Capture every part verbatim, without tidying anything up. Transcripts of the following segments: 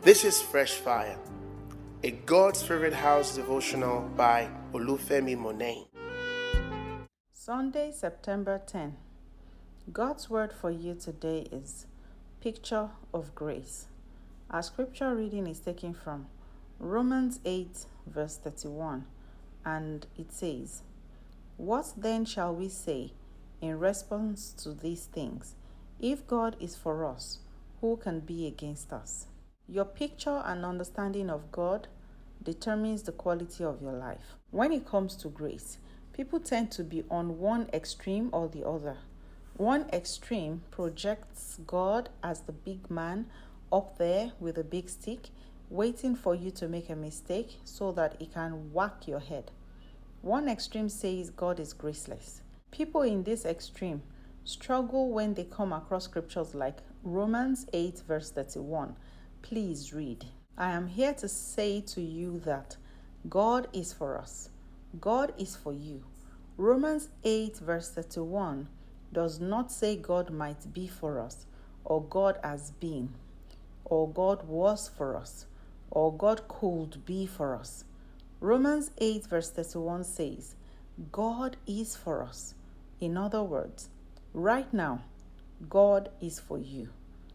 This is Fresh Fire, a God's Favorite House devotional by Olufemi Monet. Sunday, September tenth. God's word for you today is Picture of Grace. Our scripture reading is taken from Romans eight, verse thirty-one, and it says, "What then shall we say in response to these things? If God is for us, who can be against us?" Your picture and understanding of God determines the quality of your life. When it comes to grace, people tend to be on one extreme or the other. One extreme projects God as the big man up there with a big stick, waiting for you to make a mistake so that he can whack your head. One extreme says God is graceless. People in this extreme struggle when they come across scriptures like Romans eight, verse thirty-one. Please read. I am here to say to you that God is for us. God is for you. Romans eight, verse thirty-one does not say God might be for us, or God has been, or God was for us, or God could be for us. Romans eight, verse thirty-one says, God is for us. In other words, right now, God is for you.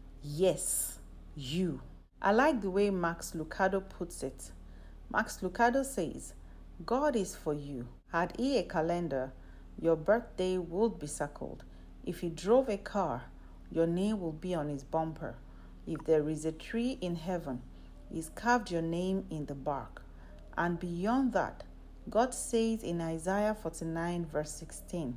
Yes, you. I like the way Max Lucado puts it. Max Lucado says, God is for you. Had he a calendar, your birthday would be circled. If he drove a car, your name will be on his bumper. If there is a tree in heaven, he's carved your name in the bark. And beyond that, God says in Isaiah forty-nine, verse sixteen,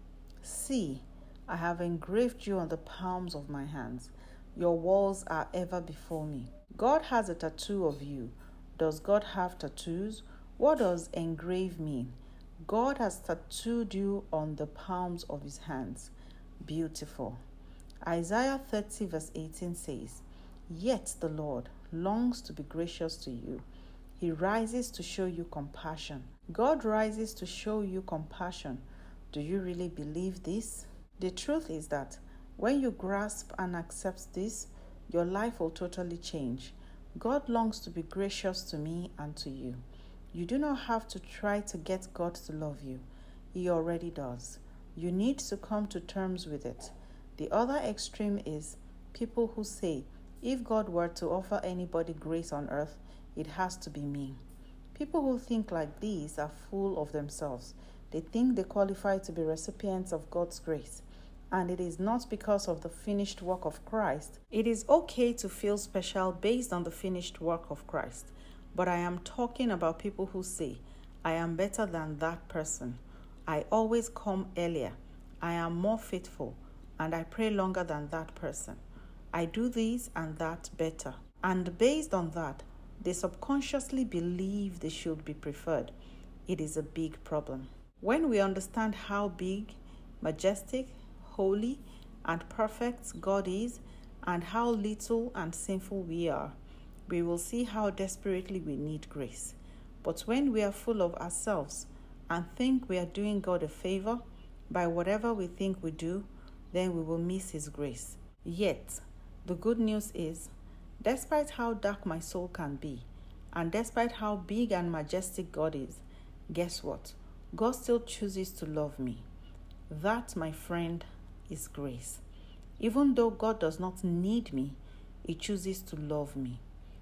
"See, I have engraved you on the palms of my hands. Your walls are ever before me." God has a tattoo of you. Does God have tattoos? What does engrave mean? God has tattooed you on the palms of his hands. Beautiful. Isaiah thirty, verse eighteen says, "Yet the Lord longs to be gracious to you. He rises to show you compassion." God rises to show you compassion. Do you really believe this? The truth is that when you grasp and accept this, your life will totally change. God longs to be gracious to me and to you. You do not have to try to get God to love you. He already does. You need to come to terms with it. The other extreme is people who say, if God were to offer anybody grace on earth, it has to be me. People who think like these are full of themselves. They think they qualify to be recipients of God's grace. And it is not because of the finished work of Christ. It is okay to feel special based on the finished work of Christ. But I am talking about people who say, I am better than that person. I always come earlier. I am more faithful. And I pray longer than that person. I do this and that better. And based on that, they subconsciously believe they should be preferred. It is a big problem. When we understand how big, majestic, holy, and perfect God is, and how little and sinful we are, we will see how desperately we need grace. But when we are full of ourselves and think we are doing God a favor by whatever we think we do, then we will miss his grace. Yet, the good news is, despite how dark my soul can be, and despite how big and majestic God is, guess what? God still chooses to love me. That, my friend, is grace. Even though God does not need me, he chooses to love me.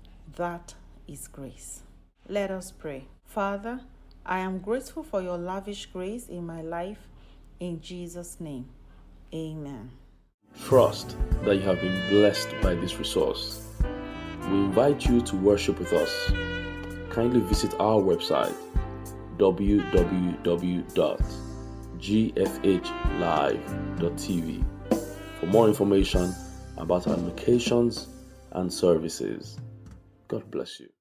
That is grace. Let us pray. Father, I am grateful for your lavish grace in my life. In Jesus' name, amen. Trust that you have been blessed by this resource. We invite you to worship with us. Kindly visit our website, w w w dot g f h live dot t v, for more information about our locations and services. God bless you.